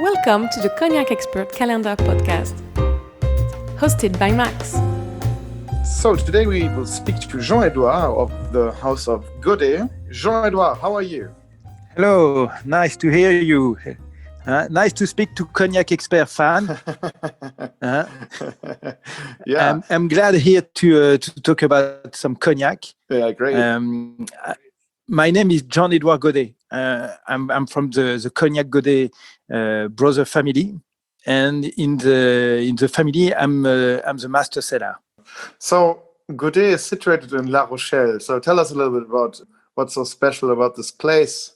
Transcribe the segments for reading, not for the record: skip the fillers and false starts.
Welcome to the Cognac Expert Calendar podcast, hosted by Max. So today we will speak to Jean-Edouard of the House of Godet. Jean-Edouard, how are you? Hello, nice to hear you. Nice to speak to Cognac Expert fan. Yeah, I'm glad here to talk about some cognac. yeah, great. My name is Jean-Edouard Godet. I'm from the Cognac Godet brother family, and in the family I'm the master seller. So Godet is situated in La Rochelle. So tell us a little bit about what's so special about this place.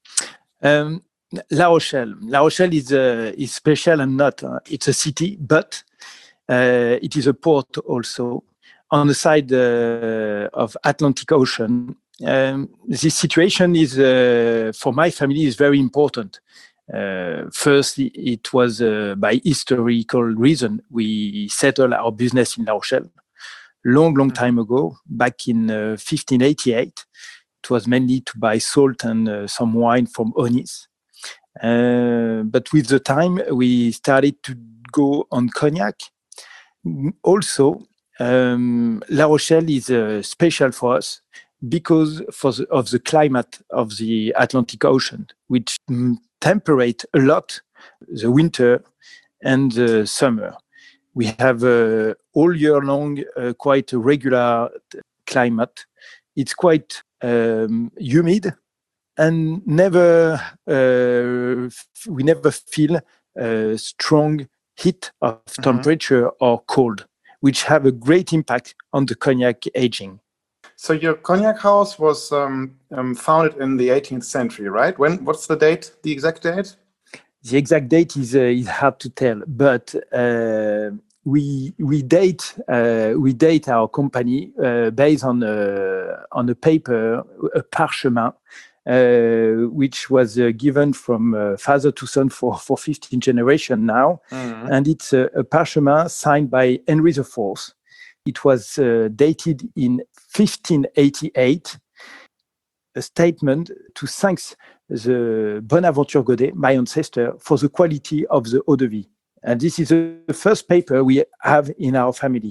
La Rochelle is special and not. It's a city, but it is a port also on the side of Atlantic Ocean. This situation is for my family is very important. First, it was by historical reason we settled our business in La Rochelle long time ago, back in 1588. It was mainly to buy salt and some wine from Onis. But with the time, we started to go on cognac. Also, La Rochelle is special for us because of the climate of the Atlantic Ocean, which temperate a lot the winter and the summer. We have all year long quite a regular climate. It's quite humid, and we never feel strong heat of temperature or cold, which have a great impact on the cognac aging. So your cognac house was founded in the 18th century, right? What's the date? The exact date? The exact date is hard to tell, but we date our company based on a paper, a parchemin, which was given from father to son for 15 generations now, and it's a parchemin signed by Henry IV. It was dated in 1588, a statement to thank the Bonaventure Godet, my ancestor, for the quality of the eau de vie. And this is the first paper we have in our family.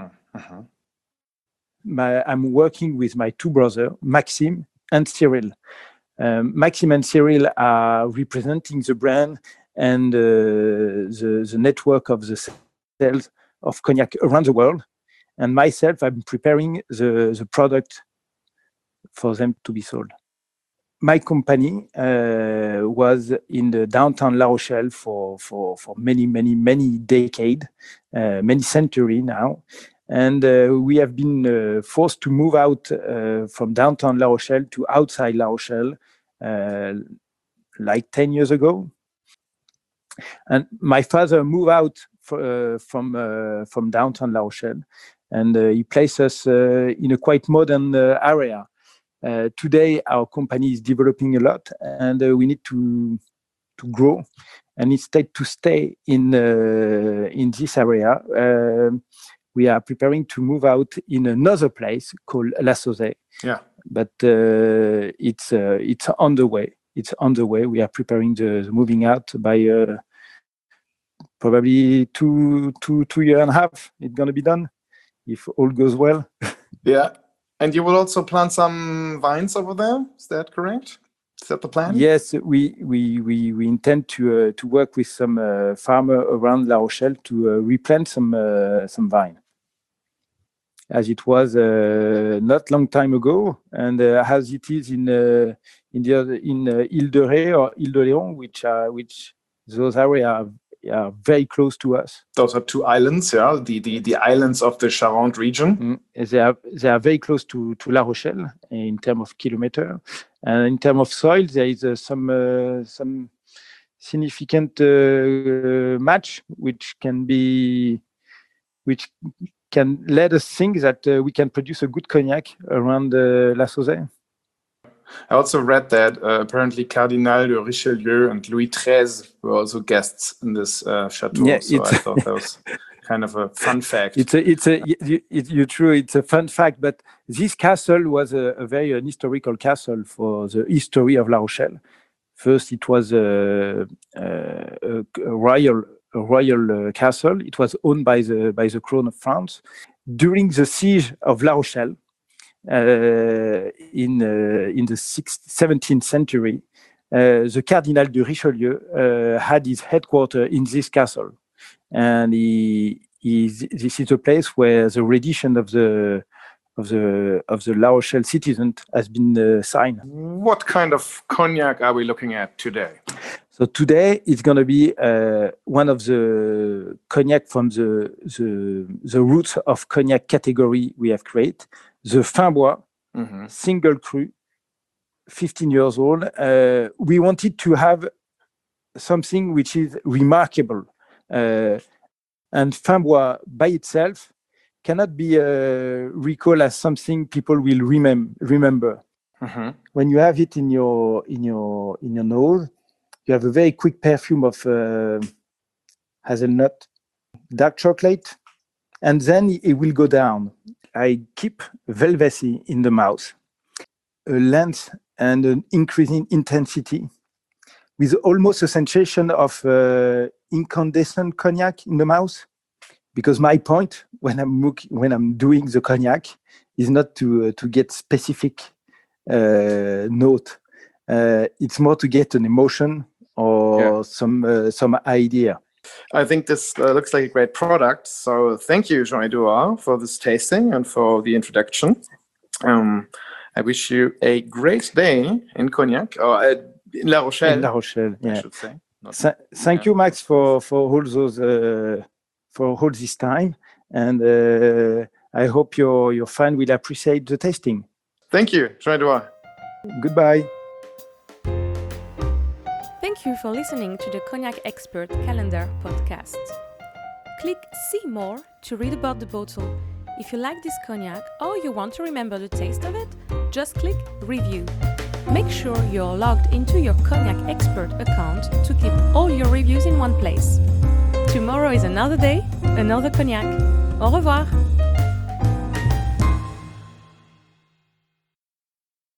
I'm working with my two brothers, Maxime and Cyril. Maxime and Cyril are representing the brand and the network of the sales of cognac around the world. And myself, I'm preparing the product for them to be sold. My company was in the downtown La Rochelle for many decades, many centuries now. And we have been forced to move out from downtown La Rochelle to outside La Rochelle like 10 years ago. And my father moved out from downtown La Rochelle, and he placed us in a quite modern area. Today, our company is developing a lot, and we need to grow. And instead to stay in this area, we are preparing to move out in another place called La Sauzet. Yeah, but it's on the way. It's on the way. We are preparing the moving out by probably two years and a half. It's going to be done if all goes well. Yeah. And you will also plant some vines over there. Is that correct? Is that the plan? Yes, we intend to work with some farmer around La Rochelle to replant some vine, as it was not long time ago, and as it is in Ile de Ré or Ile de Léon, which those areas are very close to us. Those are two islands, yeah, the islands of the Charente region. They are very close to La Rochelle in terms of kilometer, and in terms of soil, there is some significant match which can let us think that we can produce a good cognac around La Sauzet. I also read that apparently Cardinal de Richelieu and Louis XIII were also guests in this chateau. Yeah, so I thought that was kind of a fun fact. You're true. It's a fun fact, but this castle was a very historical castle for the history of La Rochelle. First, it was a royal castle. It was owned by the Crown of France. During the siege of La Rochelle in the 17th century, the Cardinal de Richelieu had his headquarters in this castle, and this is a place where the rendition of the La Rochelle citizen has been signed. What kind of cognac are we looking at today? So today it's going to be one of the cognac from the roots of cognac category we have created, the Fin Bois, single cru, 15 years old. We wanted to have something which is remarkable, and Fin Bois by itself cannot be recalled as something people will remember. When you have it in your nose, you have a very quick perfume of hazelnut, dark chocolate, and then it will go down. I keep velvety in the mouth, a length and an increasing intensity, with almost a sensation of incandescent cognac in the mouth. Because my point when I'm doing the cognac is not to get specific note. It's more to get an emotion or some idea. I think this looks like a great product. So thank you, Jean-Edouard, for this tasting and for the introduction. I wish you a great day in Cognac, or in La Rochelle. In La Rochelle, yeah. I should say. Thank you, Max, for all those for all this time, and I hope your fan will appreciate the tasting. Thank you, Jean-Edouard. Goodbye. Thank you for listening to the Cognac Expert Calendar podcast. Click See More to read about the bottle. If you like this cognac or you want to remember the taste of it, just click Review. Make sure you're logged into your Cognac Expert account to keep all your reviews in one place. Tomorrow is another day, another cognac. Au revoir!